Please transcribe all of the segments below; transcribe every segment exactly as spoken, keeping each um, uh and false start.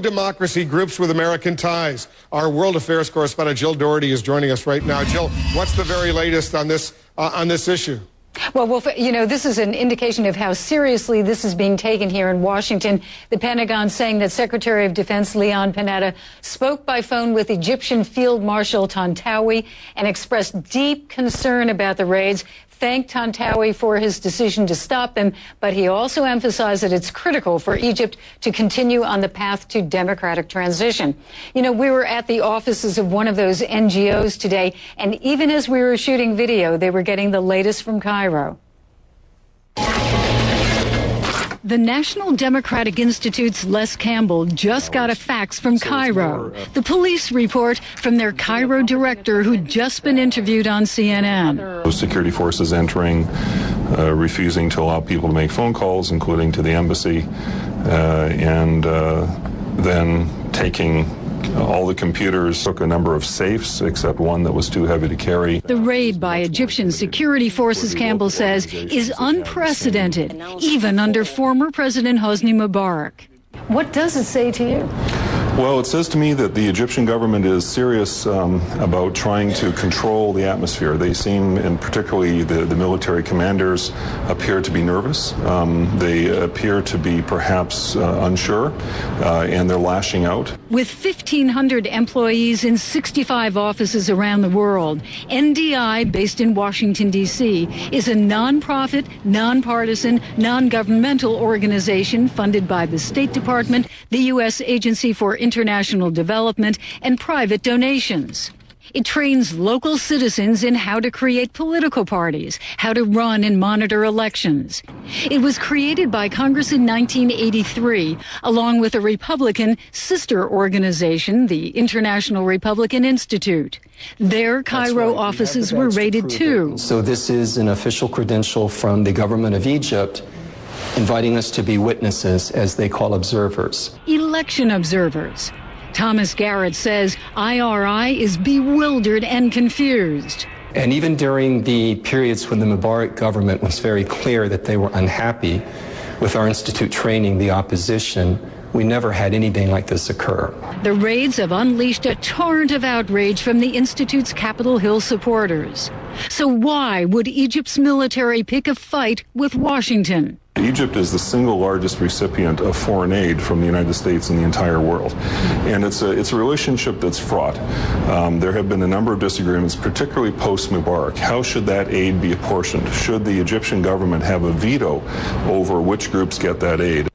pro-democracy groups with American ties. Our world affairs correspondent Jill Doherty is joining us right now. Jill, what's the very latest on this uh, on this issue? Well, Wolf, you know, this is an indication of how seriously this is being taken here in Washington. The Pentagon saying that Secretary of Defense Leon Panetta spoke by phone with Egyptian Field Marshal Tantawi and expressed deep concern about the raids, thanked Tantawi for his decision to stop them, but he also emphasized that it's critical for Egypt to continue on the path to democratic transition. You know, we were at the offices of one of those N G Os today, and even as we were shooting video, they were getting the latest from Cairo. The National Democratic Institute's Les Campbell just got a fax from Cairo. The police report from their Cairo director, who'd just been interviewed on C N N. Security forces entering, uh, refusing to allow people to make phone calls, including to the embassy, uh, and uh, then taking all the computers, took a number of safes, except one that was too heavy to carry. The raid by Egyptian security forces, Campbell says, is unprecedented, even under former President Hosni Mubarak. What does it say to you? Well, it says to me that the Egyptian government is serious um, about trying to control the atmosphere. They seem, and particularly the, the military commanders, appear to be nervous. Um, they appear to be perhaps uh, unsure, uh, and they're lashing out. With fifteen hundred employees in sixty-five offices around the world, N D I, based in Washington, D C, is a nonprofit, nonpartisan, non-governmental organization funded by the State Department, the U S Agency for International Development, and private donations. It trains local citizens in how to create political parties, how to run and monitor elections. It was created by Congress in nineteen eighty-three, along with a Republican sister organization, the International Republican Institute. Their Cairo right. offices were raided too. So this is an official credential from the government of Egypt, inviting us to be witnesses, as they call observers. Election observers. Thomas Garrett says I R I is bewildered and confused. And even during the periods when the Mubarak government was very clear that they were unhappy with our institute training the opposition, we never had anything like this occur. The raids have unleashed a torrent of outrage from the Institute's Capitol Hill supporters. So why would Egypt's military pick a fight with Washington? Egypt is the single largest recipient of foreign aid from the United States in the entire world. And it's a, it's a relationship that's fraught. Um, there have been a number of disagreements, particularly post-Mubarak. How should that aid be apportioned? Should the Egyptian government have a veto over which groups get that aid?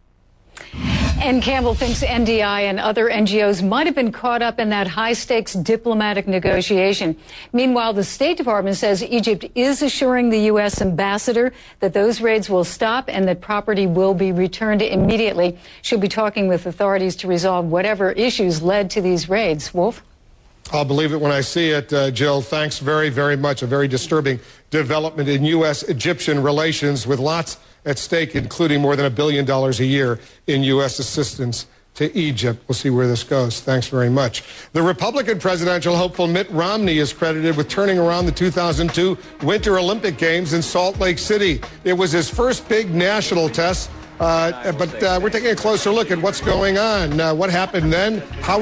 And Campbell thinks N D I and other N G Os might have been caught up in that high-stakes diplomatic negotiation. Meanwhile, the State Department says Egypt is assuring the U S ambassador that those raids will stop and that property will be returned immediately. She'll be talking with authorities to resolve whatever issues led to these raids. Wolf? I'll believe it when I see it, uh, Jill. Thanks very, very much. A very disturbing development in U S Egyptian relations, with lots at stake, including more than a billion dollars a year in U S assistance to Egypt. We'll see where this goes. Thanks very much. The Republican presidential hopeful Mitt Romney is credited with turning around the two thousand two Winter Olympic Games in Salt Lake City. It was his first big national test, uh, but uh, we're taking a closer look at what's going on. Uh, what happened then? How